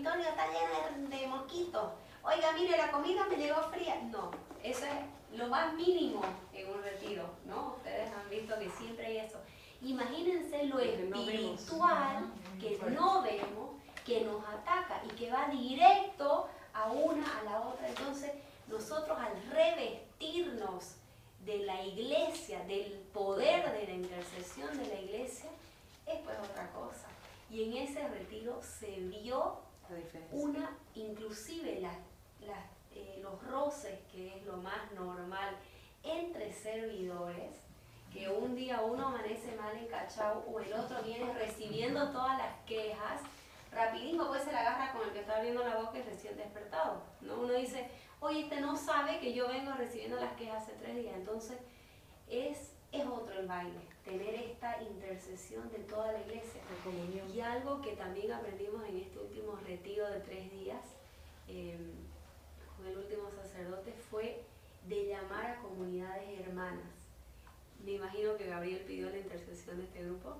dormitorio está lleno de mosquitos. Oiga, mire, la comida me llegó fría. No, eso es lo más mínimo en un retiro, ¿no? Ustedes han visto que siempre hay eso. Imagínense lo espiritual que no vemos, que nos ataca y que va directo a una a la otra. Entonces, nosotros al revestirnos de la iglesia, del poder de la intercesión de la iglesia, es pues otra cosa. Y en ese retiro se vio inclusive los roces, que es lo más normal entre servidores, que un día uno amanece mal encachado o el otro viene recibiendo todas las quejas, rapidísimo pues se la agarra con el que está abriendo la boca y recién despertado, ¿no? Uno dice, oye, este no sabe que yo vengo recibiendo las quejas hace 3 días, entonces es otro el baile, tener esta intercesión de toda la iglesia. Y algo que también aprendimos en este último retiro de 3 días, con el último sacerdote, fue de llamar a comunidades hermanas. Me imagino que Gabriel pidió la intercesión de este grupo.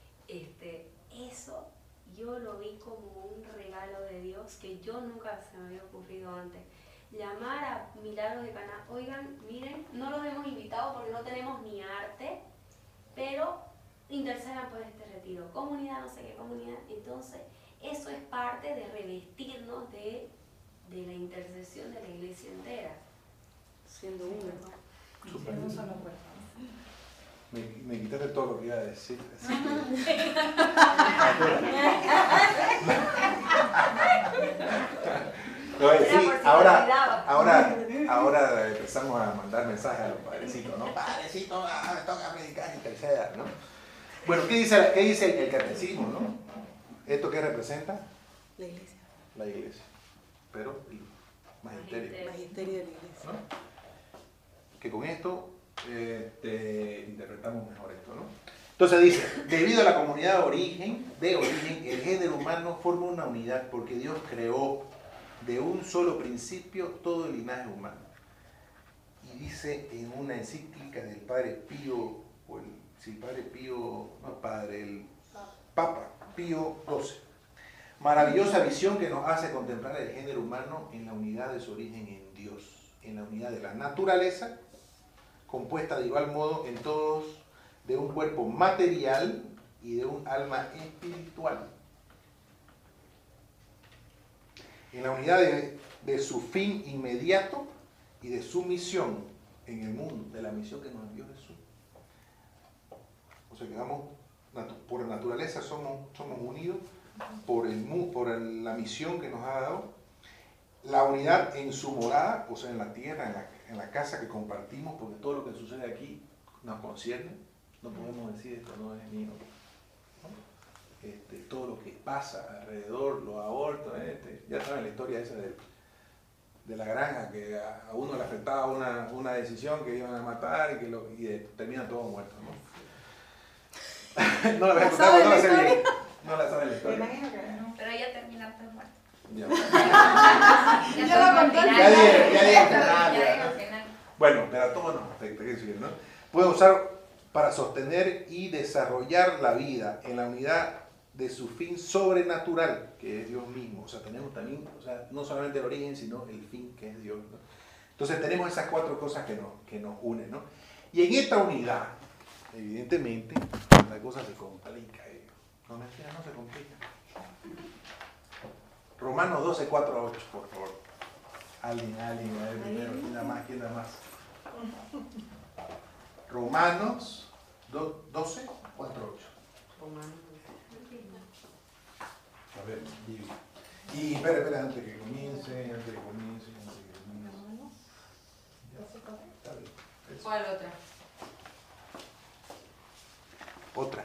Eso yo lo vi como un regalo de Dios que yo nunca se me había ocurrido antes. Llamar a Milagros de Caná, oigan, miren, no los hemos invitado porque no tenemos ni arte, pero intercedan por este retiro. Comunidad, no sé qué comunidad. Entonces, eso es parte de revestirnos de la intercesión de la iglesia entera. Siendo uno. Súper. Me quitaste todo lo que iba a decir. Sí, ahora empezamos a mandar mensajes a los padrecitos, ¿no? Padrecito, me toca predicar y tercera, ¿no? Bueno, ¿qué dice el catecismo, no? ¿Esto qué representa? La iglesia. La iglesia. Pero el magisterio. Magisterio de la iglesia. ¿No? Que con esto interpretamos mejor esto, ¿no? Entonces dice, debido a la comunidad de origen, el género humano forma una unidad porque Dios creó de un solo principio todo el linaje humano. Y dice en una encíclica del Padre Pío, el Papa Pío XII, maravillosa visión que nos hace contemplar el género humano en la unidad de su origen en Dios, en la unidad de la naturaleza, compuesta de igual modo en todos de un cuerpo material y de un alma espiritual. En la unidad de su fin inmediato y de su misión en el mundo, de la misión que nos envió Jesús. O sea que por naturaleza somos unidos por la misión que nos ha dado, la unidad en su morada, o sea en la tierra, en la casa que compartimos, porque todo lo que sucede aquí nos concierne, no podemos decir esto no es mío. Todo lo que pasa alrededor, los abortos, ya saben la historia esa de la granja, que a uno le afectaba una decisión que iban a matar y terminan todos muertos, ¿no? No la voy a contar, no la sé bien. No la saben la historia. Pero ella termina pues muerta. Ya Ya lo conté. Bueno, pero todo no, ¿no? Puede usar para sostener y desarrollar la vida en la unidad de su fin sobrenatural, que es Dios mismo. O sea, tenemos también, no solamente el origen, sino el fin, que es Dios, ¿no? Entonces tenemos esas 4 cosas que nos unen, ¿no? Y en esta unidad, evidentemente, la cosa se complica. No, mentira, no se complica. Romanos 12, 4 a 8, por favor. Alguien, a ver primero, ¿quién da más? Romanos 12, 4 a 8. A ver, y espera, antes que comience. Está bien. ¿Cuál otra? Otra.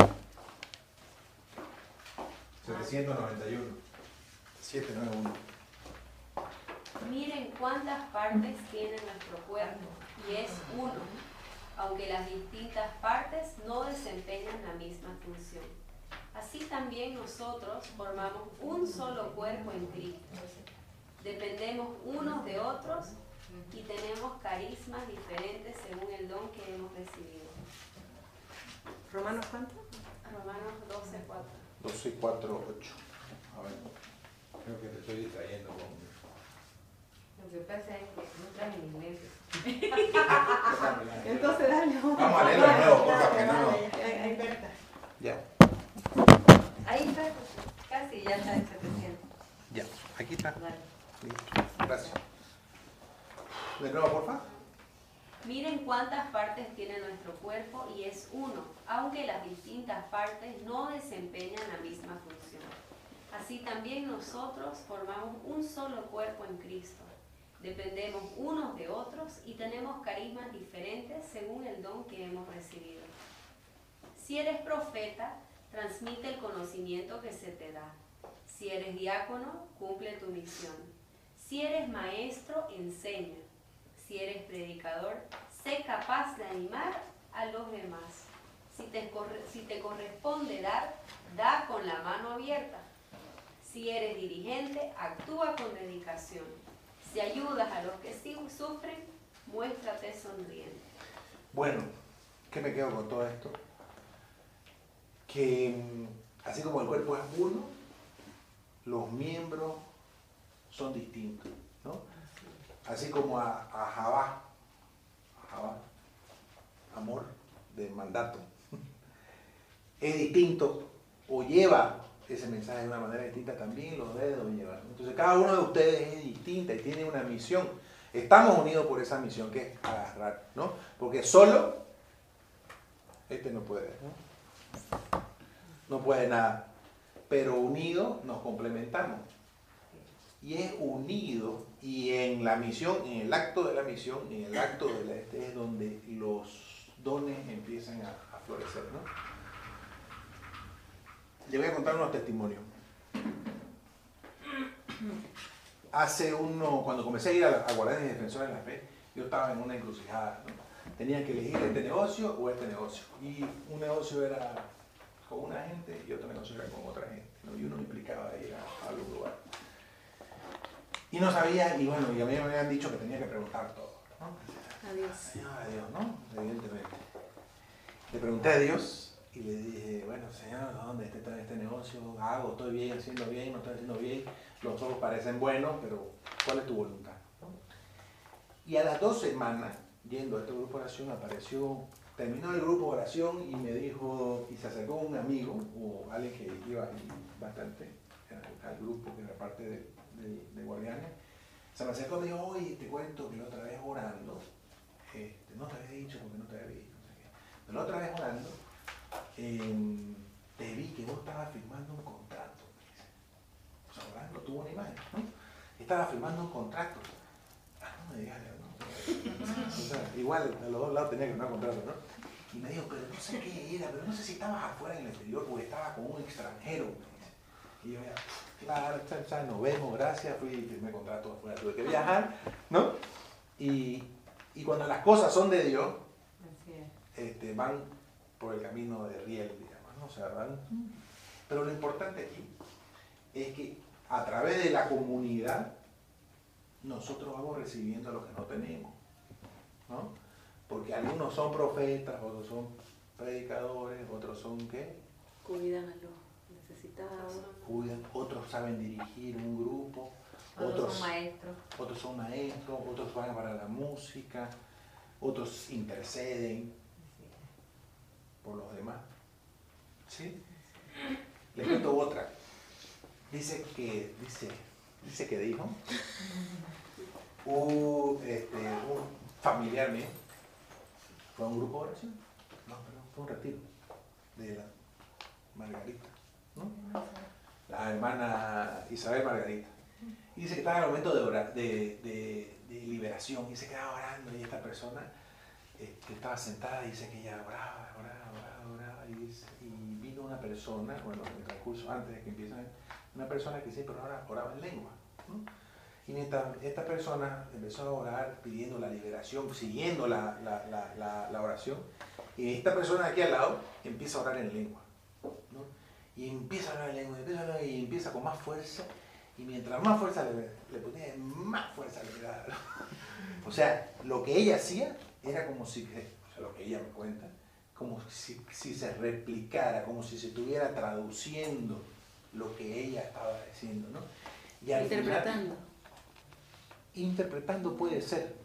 791. 791. Miren cuántas partes tiene nuestro cuerpo, y es uno, aunque las distintas partes no desempeñan la misma función. Así también nosotros formamos un solo cuerpo en Cristo. Dependemos unos de otros y tenemos carismas diferentes según el don que hemos recibido. ¿Romanos cuánto? Romanos 12, 4. 12, 4, 8. A ver. Creo que te estoy distrayendo con... Lo que pasa es que no traje mis lentes. Entonces dale. Vamos a leerlo de nuevo, por favor, que no. Ahí, Berta. Ya, Ahí está, casi ya está en 700. ya. Aquí está. Dale. Listo. Gracias. De nuevo, porfa. Miren cuántas partes tiene nuestro cuerpo y es uno, aunque las distintas partes no desempeñan la misma función. Así también nosotros formamos un solo cuerpo en Cristo. Dependemos unos de otros y tenemos carismas diferentes según el don que hemos recibido. Si eres profeta, transmite el conocimiento que se te da. Si eres diácono, cumple tu misión. Si eres maestro, enseña. Si eres predicador, sé capaz de animar a los demás. Si te corresponde dar, da con la mano abierta. Si eres dirigente, actúa con dedicación. Si ayudas a los que sí sufren, muéstrate sonriente. Bueno, ¿qué me quedo con todo esto? Que así como el cuerpo es uno, los miembros son distintos, ¿no? Así como a Jabá, amor de mandato, es distinto o lleva ese mensaje de una manera distinta, también los dedos llevan. Entonces cada uno de ustedes es distinta y tiene una misión. Estamos unidos por esa misión que es agarrar, ¿no? Porque solo este no puede, ¿no? No puede nada, pero unidos nos complementamos. Y es unido y en la misión, en el acto de la misión, en el acto de la es donde los dones empiezan a florecer, ¿no? Le voy a contar unos testimonios. Cuando comencé a ir a Guardianes y Defensores de la Fe, yo estaba en una encrucijada, ¿no? Tenía que elegir este negocio o este negocio. Y un negocio era con una gente y otro negocio era con otra gente, ¿no? Y uno me implicaba ir a algún lugar. Y no sabía, y bueno, y a mí me habían dicho que tenía que preguntar todo, ¿no? Adiós. Señor, a Dios, ¿no? Evidentemente. Le pregunté a Dios y le dije, bueno, Señor, ¿dónde está este negocio? ¿Hago? ¿Estoy bien, haciendo bien? ¿No estoy haciendo bien? Los ojos parecen buenos, pero ¿cuál es tu voluntad? ¿No? Y a las 2 semanas, yendo a este grupo de oración, terminó el grupo de oración y me dijo, y se acercó un amigo, o alguien que iba bastante al grupo, que era parte de Guardianes, se me acercó y me dijo, oye, te cuento que la otra vez orando, no te había dicho porque no te había visto, no sé qué, pero la otra vez orando, te vi que vos estabas firmando un contrato, me dice. O sea, orando, tuvo una imagen, ¿no? Estaba firmando un contrato. No me digas, ¿no? O sea, igual a los dos lados tenía que firmar contrato, ¿no? Y me dijo, pero no sé qué era, pero no sé si estabas afuera en el exterior o estabas con un extranjero, me dice. Y yo ya, claro, nos vemos, gracias, fui y firmé contrato afuera, tuve que viajar, ¿no? Y cuando las cosas son de Dios, van por el camino de riel, digamos, ¿no? O sea, van. Pero lo importante aquí es que a través de la comunidad nosotros vamos recibiendo lo que no tenemos, ¿no? Porque algunos son profetas, otros son predicadores, otros son ¿qué? Cuidan a los necesitados. Cuidan, otros saben dirigir un grupo, Otros son maestros. Otros son maestros, otros van para la música, otros interceden por los demás. ¿Sí? Les cuento otra. Dice que dijo un familiar mío fue a un grupo de oración, no, perdón, fue un retiro de la Margarita, ¿no? La hermana Isabel Margarita. Y dice que estaba en el momento de orar, de liberación, y se quedaba orando, y esta persona estaba sentada y dice que ella oraba, y vino una persona, bueno, en el transcurso, antes de que empiecen, una persona que siempre oraba en lengua, ¿no? Y mientras esta persona empezó a orar pidiendo la liberación, siguiendo la oración, y esta persona de aquí al lado empieza a orar en lengua, ¿no? Y empieza a orar en lengua, y empieza con más fuerza, y mientras más fuerza le ponía, más fuerza le daba. O sea, lo que ella hacía era como si, o sea, lo que ella me cuenta, como si se replicara, como si se estuviera traduciendo lo que ella estaba diciendo, ¿no? Y al final, Interpretando. interpretando puede ser,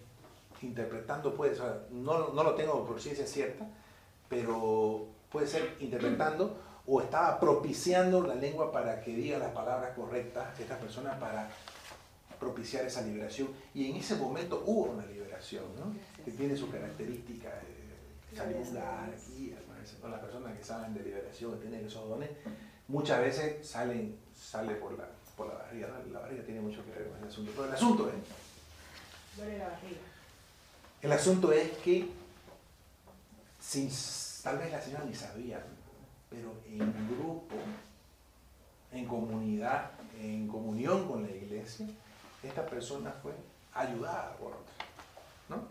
no lo tengo por ciencia cierta, pero puede ser interpretando o estaba propiciando la lengua para que diga las palabras correctas esta persona para propiciar esa liberación. Y en ese momento hubo una liberación, ¿no? Que tiene su característica, salió un gar aquí, ¿no? Las personas que saben de liberación, que tienen esos dones, muchas veces sale por la barriga, ¿no? La barriga tiene mucho que ver con el asunto, pero el asunto es... Duele la barriga. El asunto es que, tal vez la señora ni sabía, pero en grupo, en comunidad, en comunión con la iglesia, esta persona fue ayudada por otra, ¿no?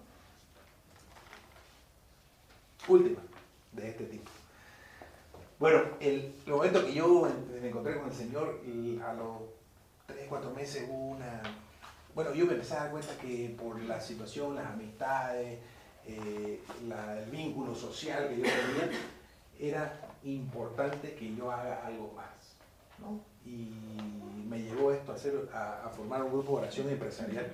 Última de este tipo. Bueno, el momento que yo me encontré con el Señor, a los 3, 4 meses hubo una... Bueno, yo me empecé a dar cuenta que por la situación, las amistades, el vínculo social que yo tenía, era importante que yo haga algo más, ¿no? Y me llevó esto a formar un grupo de oración empresarial.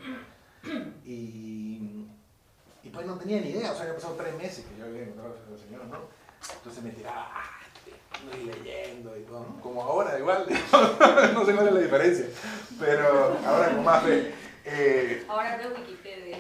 Y pues no tenía ni idea, o sea, había pasado 3 meses que yo había encontrado al Señor, ¿no? Entonces me tiraba, estoy leyendo y todo, ¿no? Como ahora, igual, no sé cuál es la diferencia, pero ahora con más fe. Ahora veo Wikipedia.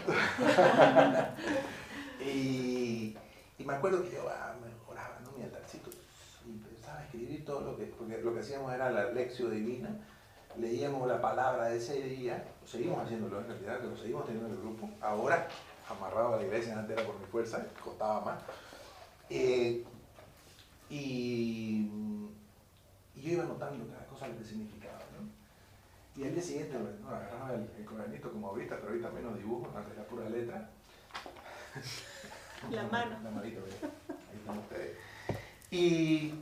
y me acuerdo que yo me oraba, ¿no? Mi altarcito, y empezaba a escribir todo porque lo que hacíamos era la lección divina, leíamos la palabra de ese día, seguimos haciéndolo en realidad, que lo seguimos teniendo en el grupo, ahora amarrado a la iglesia, antes era por mi fuerza, costaba más. Y yo iba notando cada cosa lo que significaba, ¿no? Y al día siguiente, ¿no? Agarraba el cuadernito como ahorita, pero ahorita menos dibujo, antes era pura letra. La mano. La manito, ahí están ustedes. Y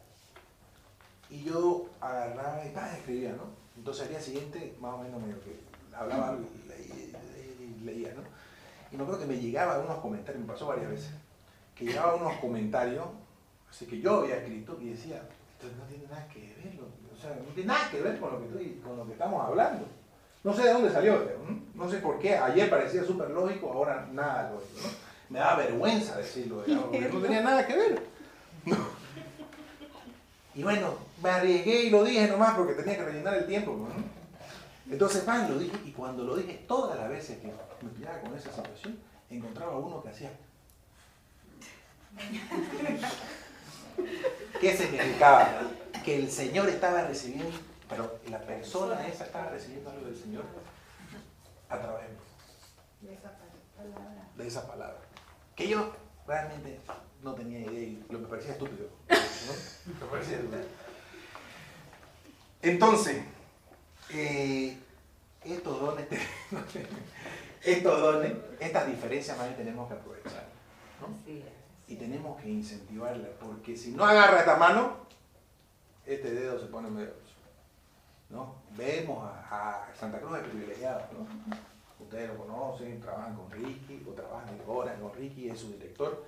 yo agarraba y escribía, ¿no? Entonces al día siguiente, más o menos medio que hablaba algo y leía, ¿no? Y me acuerdo que me llegaban unos comentarios, me pasó varias veces, que llegaban unos comentarios, así que yo había escrito y decía, esto no tiene nada que ver, o sea, no tiene nada que ver con lo que estamos hablando. No sé de dónde salió, no sé por qué, ayer parecía súper lógico, ahora nada lógico, ¿no? Me daba vergüenza decirlo, digamos, porque no tenía nada que ver. Y bueno, me arriesgué y lo dije nomás porque tenía que rellenar el tiempo, ¿no? Entonces, lo dije, y cuando lo dije, todas las veces que me pillaba con esa situación, encontraba uno que hacía. ¿Qué significaba? Que el Señor estaba recibiendo, pero la persona esa estaba recibiendo algo del Señor a través de esa palabra. Que yo realmente no tenía idea y me parecía estúpido, ¿no? Me parecía estúpido. Entonces, estos dones, estas diferencias más bien tenemos que aprovechar, ¿no? Y tenemos que incentivarlas, porque si no agarra esta mano, este dedo se pone medio, ¿no? Vemos a Santa Cruz de privilegiados, ¿no? Ustedes lo conocen, trabajan con Ricky, o trabajan ahora con Ricky, es su director.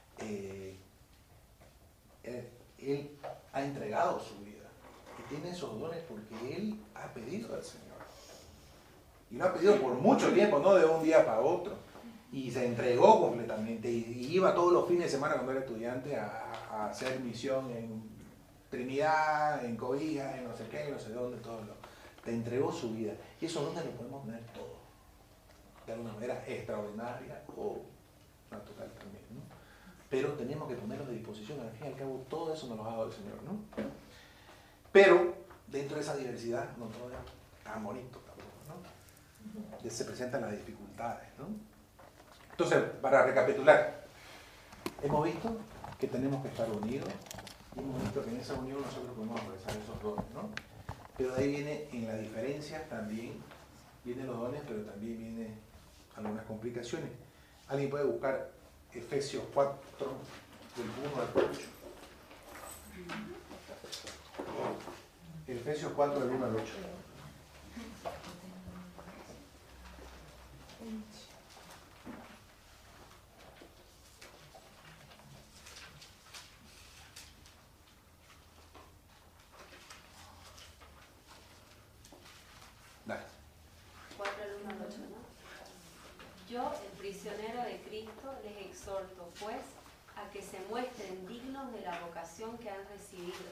Él ha entregado su vida y tiene esos dones porque él ha pedido al Señor. Y lo ha pedido por mucho tiempo, no de un día para otro. Y se entregó completamente. Y iba todos los fines de semana cuando era estudiante a hacer misión en Trinidad, en Cobija, en no sé qué, no sé dónde, todo lo. Te entregó su vida. Y esos dones lo podemos tener todos. De alguna manera extraordinaria o natural también, ¿no? Pero tenemos que ponerlos de disposición. Al fin y al cabo, todo eso nos lo ha dado el Señor, ¿no? Pero dentro de esa diversidad no todo es tan bonito tampoco, ¿no? Se presentan las dificultades, ¿no? Entonces, para recapitular, hemos visto que tenemos que estar unidos y hemos visto que en esa unión nosotros podemos aprovechar esos dones, ¿no? Pero de ahí viene, en la diferencia también vienen los dones, pero también vienen algunas complicaciones. Alguien puede buscar Efesios 4, del 1 al 8. Efesios 4, del 1 al 8. Yo, el prisionero de Cristo, les exhorto, pues, a que se muestren dignos de la vocación que han recibido.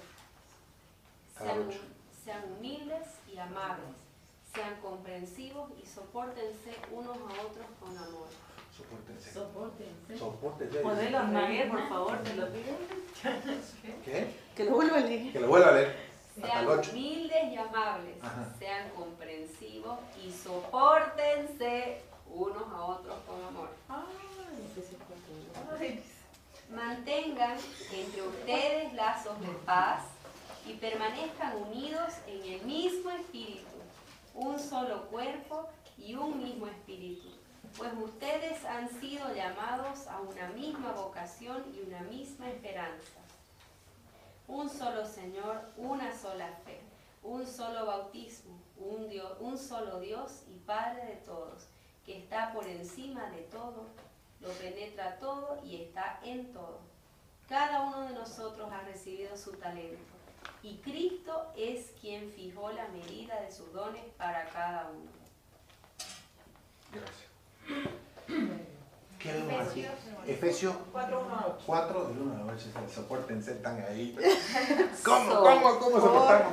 Sean humildes y amables, sean comprensivos y sopórtense unos a otros con amor. Sopórtense. Sopórtense. Sopórtense. Modelo Ismael, por favor, te lo pido. ¿Qué? Que lo vuelva a leer. Que lo vuelva a leer. Hasta Sean el 8. humildes y amables, Ajá. sean comprensivos y sopórtense unos a otros con amor. Ay, ese es cuatro. Mantengan entre ustedes lazos de paz y permanezcan unidos en el mismo espíritu, un solo cuerpo y un mismo espíritu, pues ustedes han sido llamados a una misma vocación y una misma esperanza. Un solo Señor, una sola fe, un solo bautismo, un solo Dios y Padre de todos, que está por encima de todo, lo penetra todo y está en todo. Cada uno de nosotros ha recibido su talento y Cristo es quien fijó la medida de sus dones para cada uno. Gracias. ¿Qué vemos aquí? Efesios 4, del 1 al 8. Sopórtense, están ahí. ¿Cómo soportamos?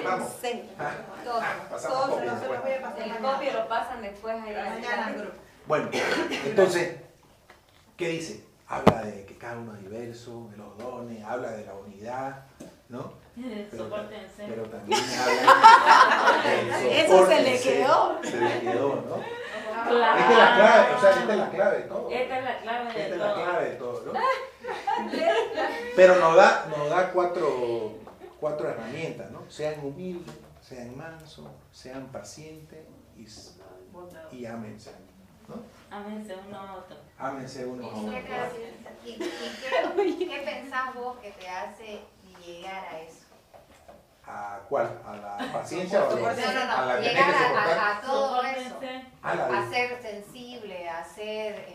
Pasamos copia después. El copio lo pasan después ahí. Bueno, entonces, ¿qué dice? Habla de que cada uno es diverso, de los dones, habla de la unidad, ¿no? Sopórtense. Pero también habla de Eso se le quedó. Se le quedó, ¿no? Claro. Esta es la clave, o sea, esta es la clave de todo. Esta es la clave de Esta es todo. la clave de todo, ¿no? Pero nos da cuatro herramientas, ¿no? Sean humildes, sean mansos, sean pacientes y ámense, ¿no? Ámense uno a otro. Ámense uno a ¿Y otro. qué pensás vos que te hace llegar a eso? ¿A cuál? ¿A la paciencia o a la tener que llegar soportar? a todo eso. Sopórtense. A ser sensible, a ser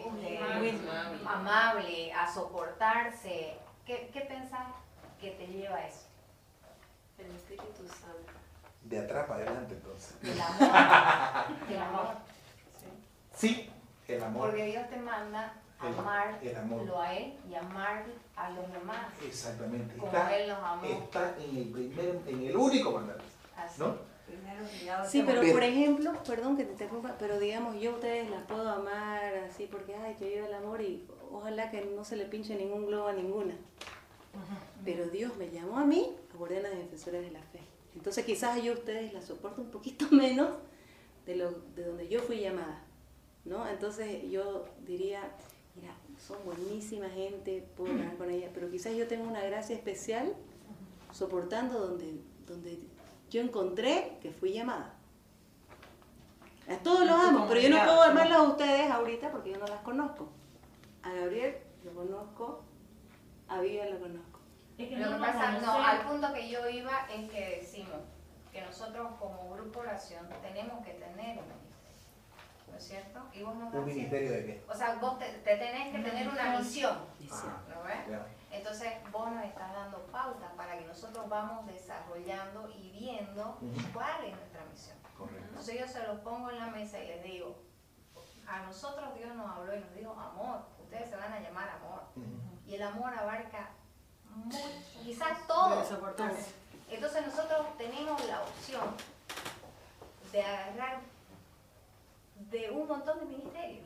amable, a soportarse. ¿Qué pensás que te lleva a eso? El Espíritu Santo. De atrás para adelante, entonces. El amor. El amor. Sí, el amor. Porque Dios te manda El amor. amarlo a Él y amar a los demás. Exactamente. Como Está, Él los amó. está en el único mandato, Así. ¿no? Sí, pero Pero- por ejemplo, perdón que te interrumpa, pero digamos, yo a ustedes las puedo amar así porque, ay, que viva el amor y ojalá que no se le pinche ningún globo a ninguna. Pero Dios me llamó a mí a guardianas defensores de la fe. Entonces quizás yo a ustedes las soporto un poquito menos de donde yo fui llamada, ¿no? Entonces yo diría, mira, son buenísima gente, puedo hablar con ella, pero quizás yo tengo una gracia especial soportando donde yo encontré que fui llamada. A todos los amo, pero yo no puedo amarlas a ustedes ahorita porque yo no las conozco. A Gabriel lo conozco, a Vivian lo conozco. Es que Lo que no pasa, nos no, conocemos. al punto que yo iba es que decimos que nosotros como grupo oración tenemos que tener un ministerio, ¿no es cierto? Y vos no ¿Un das ministerio de qué? O sea, vos te tenés que tener una misión, Ah, ¿no ves? ya. Entonces vos nos estás dando pautas para que nosotros vamos desarrollando y viendo Ujú. cuál es nuestra misión. Correcto. Entonces yo se los pongo en la mesa y les digo, a nosotros Dios nos habló y nos dijo amor, ustedes se van a llamar amor. Ujú. Y el amor abarca quizás todo. Entonces nosotros tenemos la opción de agarrar de un montón de ministerios.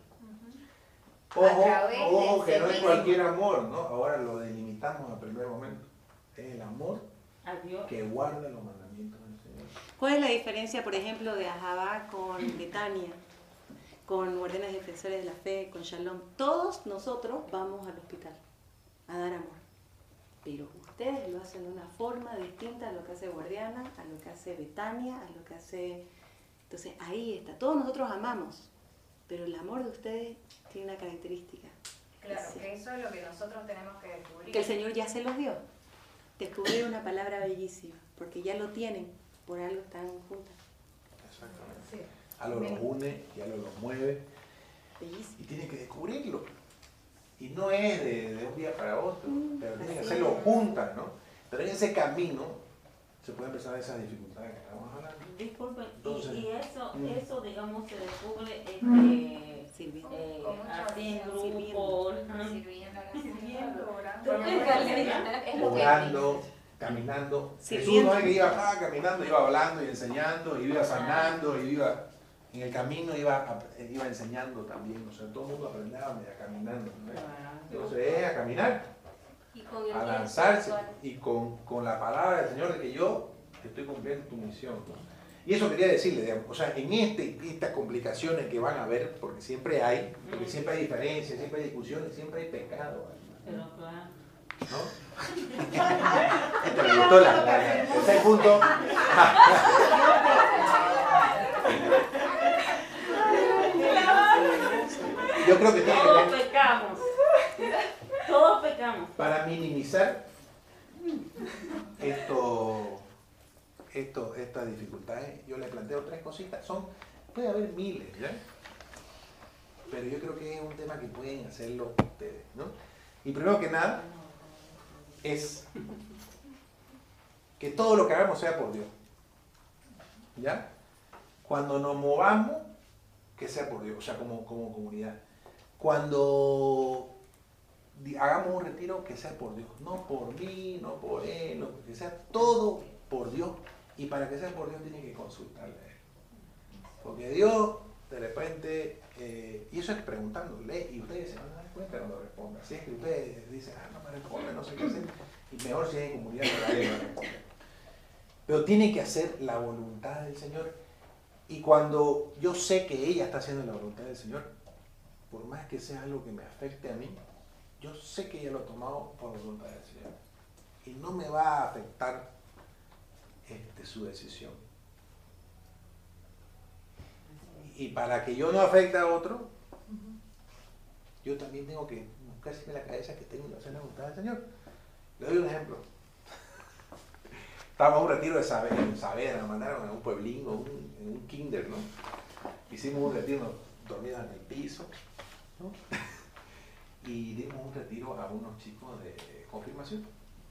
Ojo, través ojo, del que no es servicio. cualquier amor, ¿no? Ahora lo delimitamos al primer momento. Es el amor Adiós. que guarda los mandamientos del Señor. ¿Cuál es la diferencia, por ejemplo, de Ahabá con Betania, con Guardianes Defensores de la Fe, con Shalom? Todos nosotros vamos al hospital a dar amor, pero ustedes lo hacen de una forma distinta a lo que hace Guardiana, a lo que hace Betania, a lo que hace... Entonces ahí está, todos nosotros amamos, pero el amor de ustedes tiene una característica. Claro, Sí. que eso es lo que nosotros tenemos que descubrir. Que el Señor ya se los dio. Descubrir una palabra bellísima, porque ya lo tienen, por algo están juntas. Exactamente. Sí. Algo los une y algo los mueve. Bellísimo. Y tienen que descubrirlo. Y no es de un día para otro, pero tienen que así hacerlo es. juntas, ¿no? Pero en ese camino se pueden empezar esas dificultades que estamos hablando. Disculpe, Entonces, y eso, digamos, se descubre Sirviendo. Con mucho así en oración, grupo. sirviendo, orando. Es lo que Orando, caminando. Jesús no es que iba caminando, iba hablando y enseñando, iba sanando, iba en el camino, iba enseñando también. O sea, todo el mundo aprendía caminando, ¿no? Entonces es a caminar, Y con el a bien lanzarse espiritual. y con la palabra del Señor de que yo estoy cumpliendo tu misión, ¿no? Y eso quería decirle, digamos, o sea, en estas complicaciones que van a haber, porque siempre hay diferencias, siempre hay discusiones, siempre hay pecado, Pero claro. ¿no? Esto me gustó ese punto. Yo creo que tiene que Todos ver pecamos. Todos pecamos. para minimizar estas dificultades. Yo le planteo 3 cositas. Puede haber miles, ¿ya? Pero yo creo que es un tema que pueden hacerlo ustedes, ¿no? Y primero que nada, es que todo lo que hagamos sea por Dios. ¿Ya? Cuando nos movamos, que sea por Dios, o sea, como comunidad. Cuando hagamos un retiro, que sea por Dios, no por mí, no por él, no, que sea todo por Dios. Y para que sea por Dios tiene que consultarle a él. Porque Dios, de repente, y eso es preguntándole, y ustedes se van a dar cuenta cuando responda. Si es que ustedes dicen, no me responde, no sé qué hacer, y mejor si hay en comunidad, nadie va a responder. Pero tiene que hacer la voluntad del Señor. Y cuando yo sé que ella está haciendo la voluntad del Señor, por más que sea algo que me afecte a mí, yo sé que ella lo ha tomado por voluntad del Señor. Y no me va a afectar su decisión. Y para que yo no afecte a otro, yo también tengo que buscarse en la cabeza que tengo que hacer la voluntad del Señor. Le doy un ejemplo. Estábamos en un retiro de Saavedra, nos mandaron a un pueblín, en un kinder, ¿no? Hicimos un retiro dormidos en el piso, ¿no? Y dimos un retiro a unos chicos de confirmación.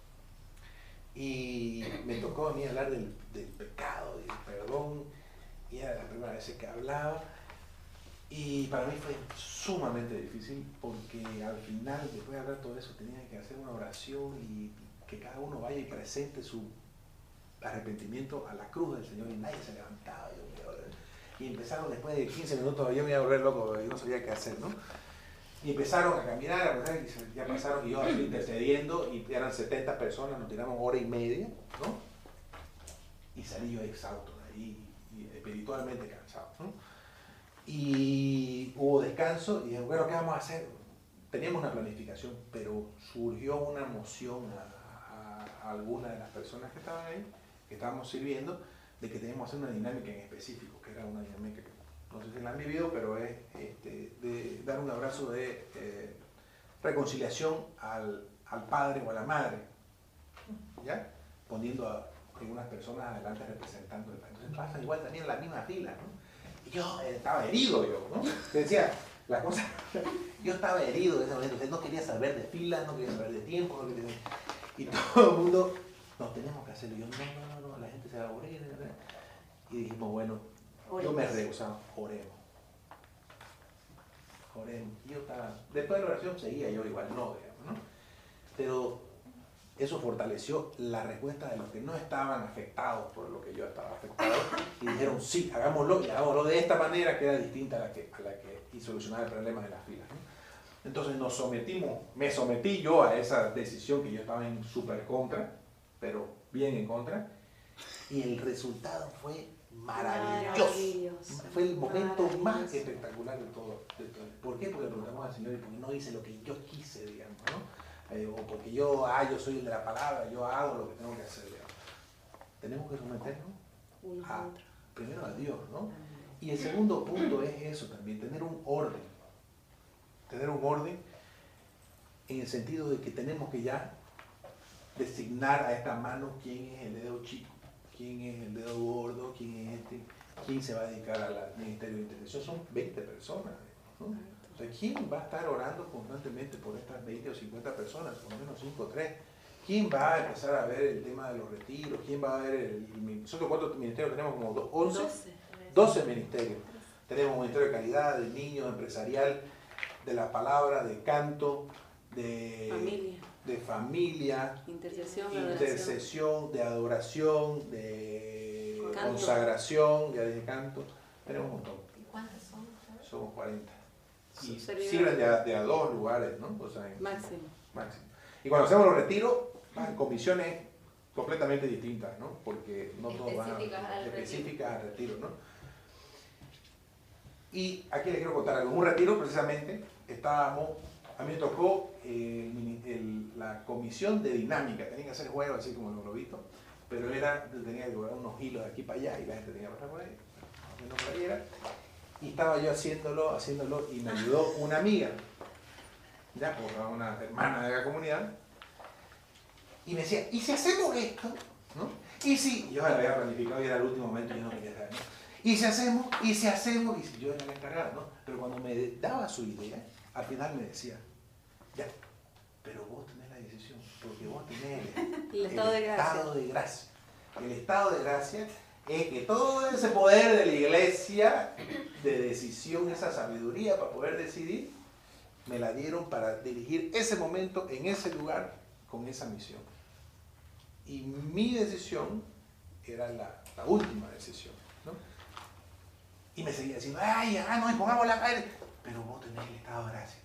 Y me tocó a mí hablar del pecado y del perdón, y era la primera vez que hablaba. Y para mí fue sumamente difícil porque al final, después de hablar todo eso, tenía que hacer una oración y que cada uno vaya y presente su arrepentimiento a la cruz del Señor, y nadie se levantaba. Y empezaron después de 15 minutos, yo me iba a volver loco, yo no sabía qué hacer, ¿no? Y empezaron a caminar, y ya pasaron, y yo así intercediendo, y eran 70 personas, nos tiramos hora y media, ¿no? Y salí yo exhausto de ahí, y espiritualmente cansado, ¿no? Y hubo descanso, y dije, bueno, ¿qué vamos a hacer? Teníamos una planificación, pero surgió una emoción a alguna de las personas que estaban ahí, que estábamos sirviendo, de que teníamos que hacer una dinámica en específico, que era una dinámica que no sé si la han vivido, pero es de dar un abrazo de reconciliación al padre o a la madre, ¿ya? Poniendo a algunas personas adelante representando el padre. Entonces pasa igual también en la misma fila, ¿no? Y yo estaba herido, ¿no? Decía, la cosa, yo estaba herido en ese momento, no quería saber de filas, no quería saber de tiempo, no quería... Y todo el mundo, no, tenemos que hacerlo. Y yo, no, la gente se va a aburrir. Y dijimos, bueno, yo me rehusaba, oremos. Y yo estaba, después de la oración seguía yo igual, no, digamos, ¿no? Pero eso fortaleció la respuesta de los que no estaban afectados por lo que yo estaba afectado, y dijeron, sí, hagámoslo, y hagámoslo de esta manera que era distinta a la que y solucionar el problema de las filas, ¿no? Entonces me sometí yo a esa decisión que yo estaba en súper contra, pero bien en contra, y el resultado fue maravilloso. Fue el momento más espectacular de todo. ¿Por qué? Porque le preguntamos al Señor y porque no hice lo que yo quise, digamos, ¿no? O porque yo soy el de la palabra, yo hago lo que tengo que hacer, digamos. Tenemos que someternos primero a Dios, ¿no? Y el segundo punto es eso también, tener un orden. Tener un orden en el sentido de que tenemos que ya designar a esta mano quién es el dedo chico, quién es el dedo gordo, quién es quién se va a dedicar al ministerio de intercesión. Son 20 personas, ¿no? O sea, ¿quién va a estar orando constantemente por estas 20 o 50 personas? Por lo menos 5 o 3. ¿Quién va a empezar a ver el tema de los retiros? ¿Quién va a ver nosotros cuántos ministerios tenemos? Como 11, 12 ministerios. Tenemos un ministerio de calidad, de niños, empresarial, de la palabra, de canto, de familia, intercesión, de adoración, de Canto. consagración, ya dije canto. Tenemos un montón. ¿Y cuántos son? Somos 40. Y Servidores. sirven de a 2 lugares, ¿no? O sea, Máximo. máximo. Y cuando hacemos los retiros, van con misiones completamente distintas, ¿no? Porque no todos van específicas al retiro, ¿no? Y aquí les quiero contar algo. En un retiro, precisamente, a mí me tocó la comisión de dinámica. Tenían que hacer juegos así como los globitos, pero tenía que cobrar unos hilos de aquí para allá y la gente tenía que pasar por ahí. No por ahí era. Y estaba yo haciéndolo y me ayudó una amiga, ya por una hermana de la comunidad, y me decía, ¿y si hacemos esto? ¿No? Y si, yo lo había planificado y era el último momento y yo no quería saber, ¿no? Y si hacemos, y si yo era la encargada, ¿no? Pero cuando me daba su idea, al final me decía, ya, pero vos tenés la decisión, porque vos tenés El estado de gracia. estado de gracia. El estado de gracia es que todo ese poder de la iglesia, de decisión, esa sabiduría para poder decidir, me la dieron para dirigir ese momento en ese lugar con esa misión. Y mi decisión era la última decisión, ¿no? Y me seguía diciendo, ay, no, y pongamos la calle. Pero vos tenés el estado de gracia.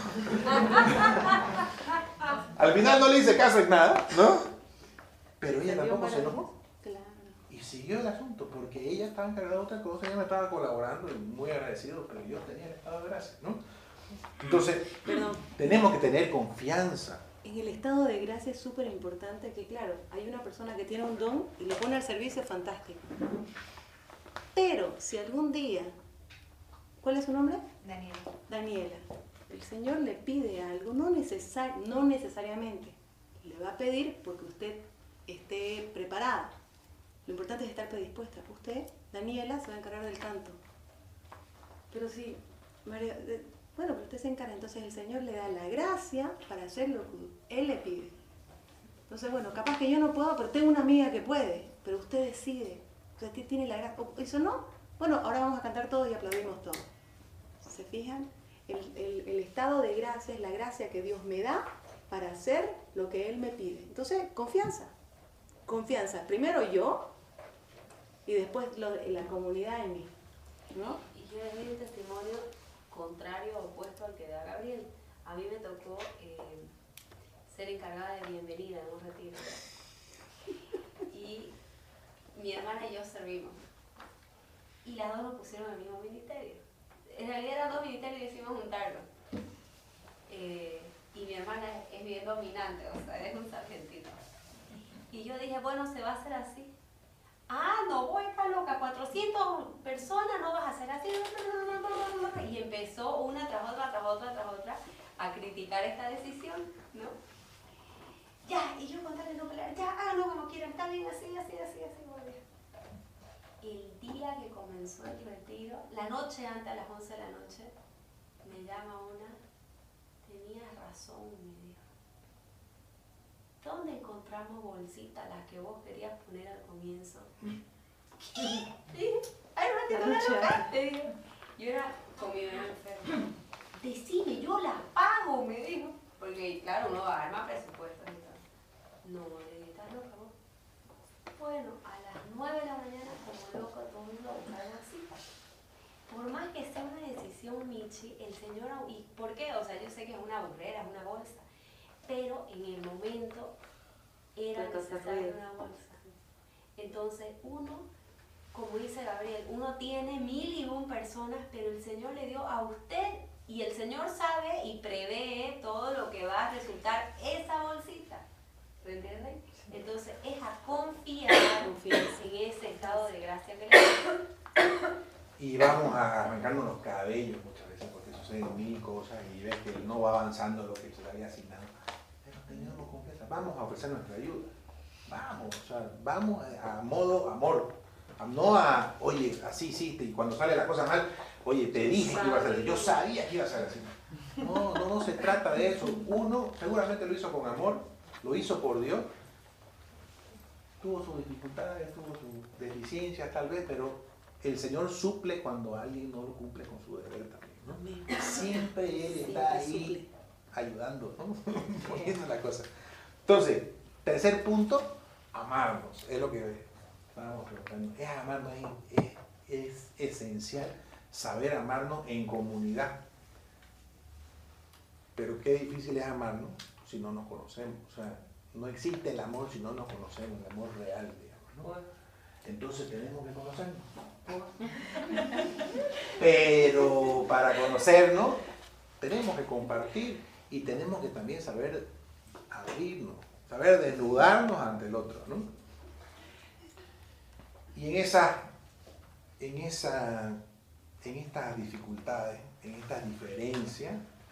Al final no le hice caso en nada, ¿no? Pero ella tampoco se enojó. Claro. Y siguió el asunto, porque ella estaba encargada de otra cosa, ella me estaba colaborando y muy agradecido, pero yo tenía el estado de gracia, ¿no? Entonces, tenemos que tener confianza. En el estado de gracia es súper importante que, claro, hay una persona que tiene un don y lo pone al servicio, fantástico. Pero si algún día, ¿cuál es su nombre? Daniela. Daniela. El Señor le pide algo, no necesariamente. Le va a pedir porque usted esté preparada. Lo importante es estar predispuesta. Usted, Daniela, se va a encargar del canto. Pero sí, María, bueno, pero usted se encarga, entonces el Señor le da la gracia para hacer lo que Él le pide. Entonces, bueno, capaz que yo no puedo, pero tengo una amiga que puede, pero usted decide. Usted tiene la gracia. ¿Eso no? Bueno, ahora vamos a cantar todos y aplaudimos todos. ¿Se fijan? El estado de gracia es la gracia que Dios me da para hacer lo que Él me pide. Entonces, confianza. Confianza. Primero yo y después la comunidad en mí, ¿no? Y yo les doy un testimonio contrario, opuesto al que da Gabriel. A mí me tocó ser encargada de bienvenida en un retiro. Y mi hermana y yo servimos. Y las dos nos pusieron el mismo ministerio. En realidad eran dos ministerios y decidimos juntarlos. Y mi hermana es bien dominante, o sea, es un sargentito. Y yo dije, bueno, se va a hacer así. Ah, no voy, está loca, 400 personas, no vas a hacer así. Y empezó una tras otra a criticar esta decisión, ¿no? Ya, y yo contarle no pelear, ya, háganlo como quieran, está bien, así, muy bien. El día que comenzó el retiro, la noche antes, a las 11 de la noche, me llama una, tenías razón, me dijo. ¿Dónde encontramos bolsitas, las que vos querías poner al comienzo? Y ay, un ratito la loca, le digo. Yo era con mi bebé enfermo. Decime, yo las pago, me dijo. Porque claro, uno va a dar más presupuesto y todo. No, le dije, ¿estás loca vos? Bueno, a las 9 de la mañana, como loco, todo el mundo busca algo así. Por más que sea una decisión, Michi, el Señor, ¿y por qué? O sea, yo sé que es una burrera, es una bolsa, pero en el momento era necesaria una bolsa. Entonces, uno, como dice Gabriel, uno tiene 1001 personas, pero el Señor le dio a usted, y el Señor sabe y prevé todo lo que va a resultar esa bolsita. ¿Me entienden? Entonces, es a confiar en ese estado de gracia que le da. Y vamos a arrancarnos los cabellos muchas veces porque suceden mil cosas y ves que no va avanzando lo que se le había asignado. Pero tengamos confianza, vamos a ofrecer nuestra ayuda. Vamos, o sea, vamos a modo amor. No a, oye, así hiciste y cuando sale la cosa mal, oye, te dije que iba a ser así. Yo sabía que iba a ser así. No se trata de eso. Uno seguramente lo hizo con amor, lo hizo por Dios. Tuvo sus dificultades, tuvo sus deficiencias tal vez, pero el Señor suple cuando alguien no lo cumple con su deber también, ¿no? Siempre Él está ahí ayudando, ¿no? Poniendo la cosa. Entonces, tercer punto, amarnos. Es lo que estábamos preguntando. Es amarnos, es esencial saber amarnos en comunidad. Pero qué difícil es amarnos si no nos conocemos. O sea, no existe el amor si no nos conocemos, el amor real, digamos, ¿no? Entonces tenemos que conocernos. Pero para conocernos tenemos que compartir y tenemos que también saber abrirnos, saber desnudarnos ante el otro, ¿no? Y en estas dificultades, en estas diferencias,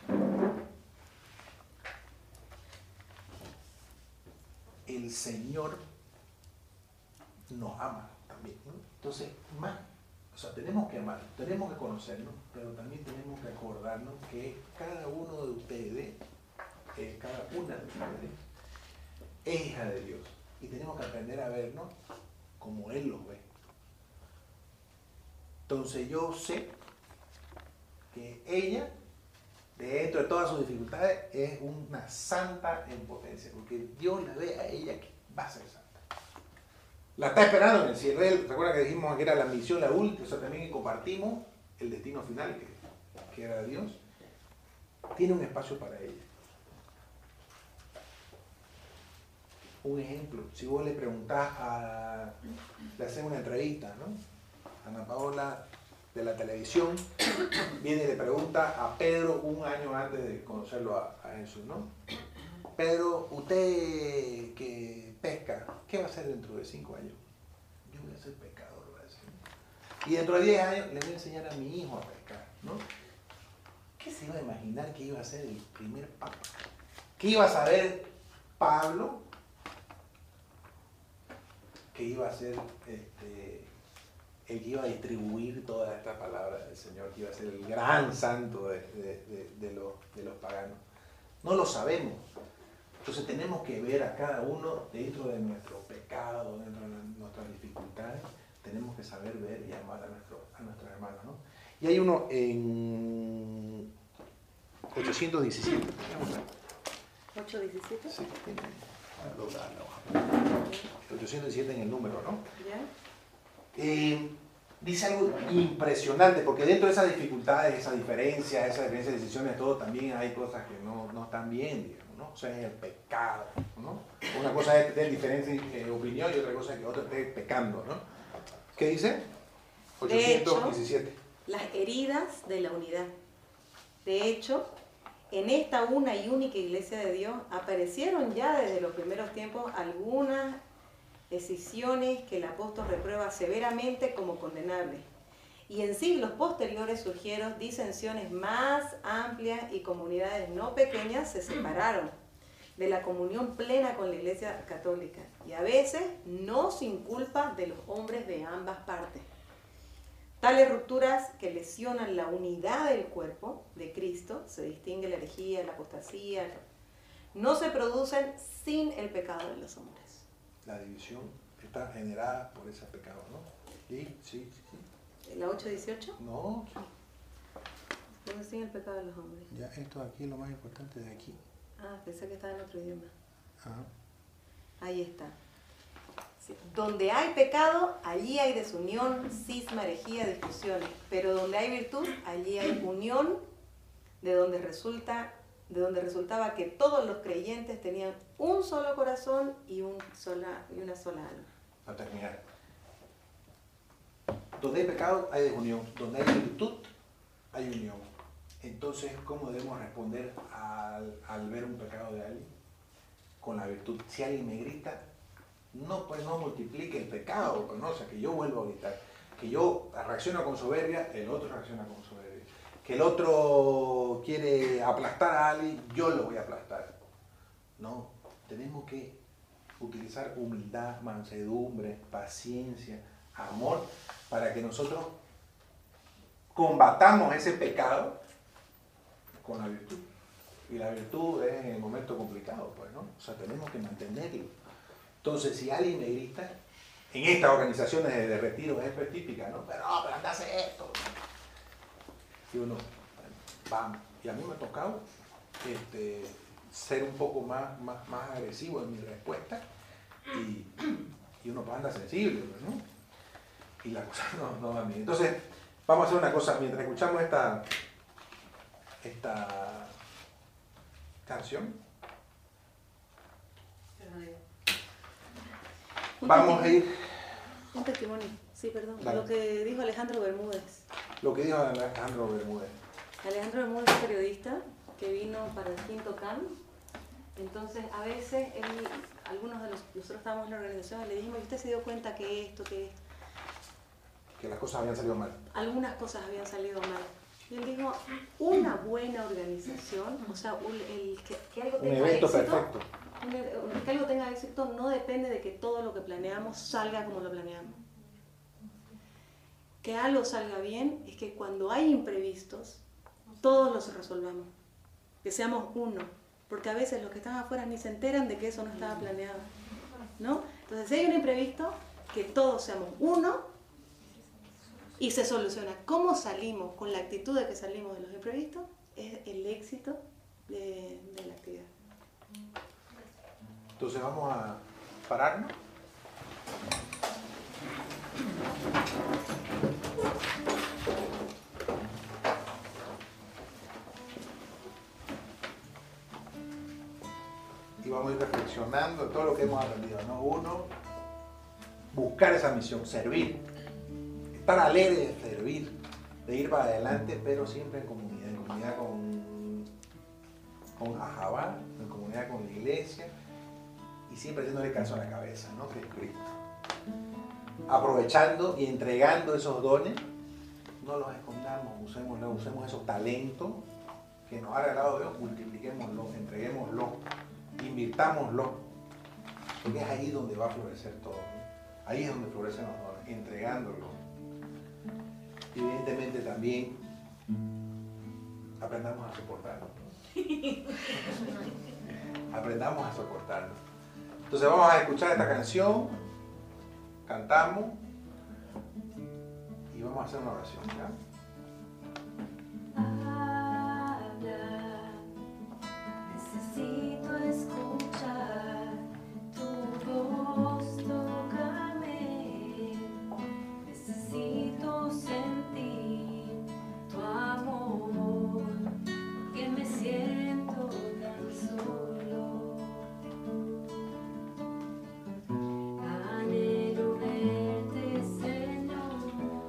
el Señor nos ama también, ¿no? Entonces, tenemos que amar, tenemos que conocernos, pero también tenemos que acordarnos que cada uno de ustedes, cada una de ustedes, es hija de Dios. Y tenemos que aprender a vernos como Él los ve. Entonces yo sé que ella, dentro de todas sus dificultades, es una santa en potencia, porque Dios la ve a ella que va a ser santa. La está esperando en el cielo. ¿Recuerda que dijimos que era la misión, la última? O sea, también compartimos el destino final, que era Dios. Tiene un espacio para ella. Un ejemplo, si vos le preguntás le haces una entrevista, ¿no? Ana Paola de la televisión viene y le pregunta a Pedro un año antes de conocerlo a Jesús, ¿no? Pedro, usted que pesca, ¿qué va a hacer dentro de 5 años? Yo voy a ser pescador, va a decir. Y dentro de 10 años le voy a enseñar a mi hijo a pescar, ¿no? ¿Qué se iba a imaginar que iba a ser el primer papa? ¿Qué iba a saber Pablo? Que iba a ser el que iba a distribuir toda esta palabra del Señor, que iba a ser el gran santo de los paganos. No lo sabemos. Entonces tenemos que ver a cada uno dentro de nuestro pecado, dentro de nuestras dificultades, tenemos que saber ver y amar a nuestros hermanos, ¿no? Y hay uno en 817. ¿817? Sí, tiene. 817 en el número, ¿no? ¿Ya? Dice algo impresionante, porque dentro de esas dificultades, esas diferencias de decisiones, todo, también hay cosas que no están bien, digamos, ¿no? O sea, es el pecado, ¿no? Una cosa es tener diferente opinión y otra cosa es que otro esté pecando, ¿no? ¿Qué dice? 817. De hecho, las heridas de la unidad. De hecho, en esta una y única iglesia de Dios aparecieron ya desde los primeros tiempos algunas decisiones que el apóstol reprueba severamente como condenables. Y en siglos posteriores surgieron disensiones más amplias y comunidades no pequeñas se separaron de la comunión plena con la iglesia católica. Y a veces no sin culpa de los hombres de ambas partes. Tales rupturas que lesionan la unidad del cuerpo de Cristo, se distingue la herejía, la apostasía, no se producen sin el pecado de los hombres. La división está generada por ese pecado, ¿no? Sí. ¿La 8:18? No. No sin el pecado de los hombres. Ya, esto aquí es lo más importante de aquí. Ah, pensé que estaba en otro idioma. Ajá. Ahí está. Sí. Donde hay pecado, allí hay desunión, cisma, herejía, discusiones. Pero donde hay virtud, allí hay unión, de donde resultaba que todos los creyentes tenían un solo corazón y una sola alma. Para terminar. Donde hay pecado, hay desunión. Donde hay virtud, hay unión. Entonces, ¿cómo debemos responder al ver un pecado de alguien? Con la virtud. Si alguien me grita, no multiplique el pecado, ¿no? O sea, que yo vuelvo a gritar. Que yo reacciono con soberbia, el otro reacciona con soberbia. Que el otro quiere aplastar a alguien, yo lo voy a aplastar. No, tenemos que utilizar humildad, mansedumbre, paciencia, amor, para que nosotros combatamos ese pecado con la virtud. Y la virtud es en el momento complicado, pues, ¿no? O sea, tenemos que mantenerlo. Entonces, si alguien me grita, en estas organizaciones de retiro es típica, ¿no? Pero anda a hacer esto. Y uno, vamos. Y a mí me ha tocado ser un poco más agresivo en mi respuesta y uno anda sensible, ¿no? Y la cosa no va bien. Entonces, vamos a hacer una cosa, mientras escuchamos esta canción, vamos a ir... Un testimonio, sí, perdón. Dale. Lo que dijo Alejandro Bermúdez. Lo que dijo Alejandro Bermúdez. Alejandro Bermúdez es periodista que vino para el quinto CAN. Entonces, a veces, algunos de nosotros estábamos en la organización y le dijimos, ¿y usted se dio cuenta que esto, que esto? Que las cosas habían salido mal. Algunas cosas habían salido mal. Y él dijo, una buena organización, o sea, que algo Un tenga evento éxito, perfecto. que algo tenga éxito no depende de que todo lo que planeamos salga como lo planeamos. Que algo salga bien es que cuando hay imprevistos, todos los resolvamos. Que seamos uno. Porque a veces los que están afuera ni se enteran de que eso no estaba planeado, ¿no? Entonces, si hay un imprevisto, que todos seamos uno y se soluciona. ¿Cómo salimos con la actitud de que salimos de los imprevistos? Es el éxito de la actividad. Entonces vamos a pararnos. Y vamos a ir reflexionando en todo lo que hemos aprendido, ¿no? Uno, buscar esa misión, servir. Estar alegre de servir, de ir para adelante, pero siempre en comunidad con Ajabá, en comunidad con la iglesia, y siempre haciéndole caso a la cabeza, ¿no? Que es Cristo. Aprovechando y entregando esos dones, no los escondamos, usemos esos talentos que nos ha regalado Dios, multipliquémoslos, entreguémoslos, invirtámoslos, porque es ahí donde va a florecer todo, ¿no? Ahí es donde florecen los dones, entregándolos. Evidentemente también aprendamos a soportarnos. Aprendamos a soportarnos. Entonces vamos a escuchar esta canción, cantamos y vamos a hacer una oración, ¿ya? Necesito escuchar tu voz, tócame. Necesito sentir tu amor, que me siento tan solo. Anhelo verte, Señor.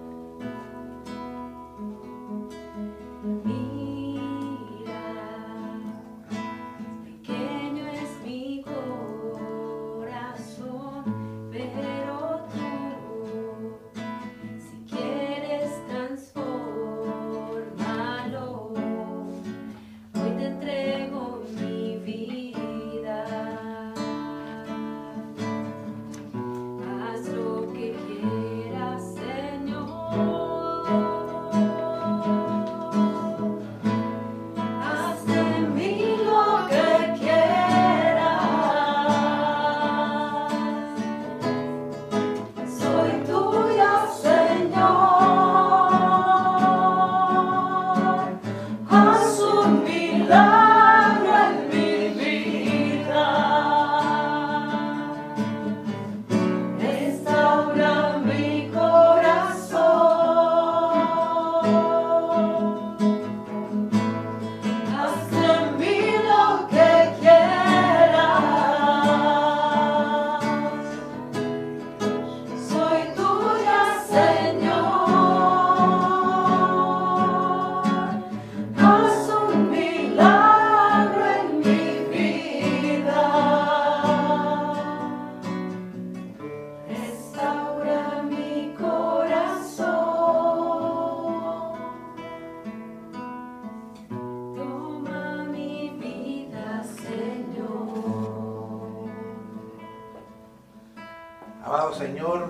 Amado Señor,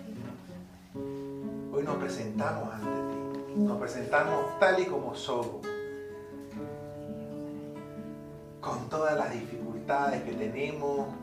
hoy nos presentamos ante ti, nos presentamos tal y como somos, con todas las dificultades que tenemos,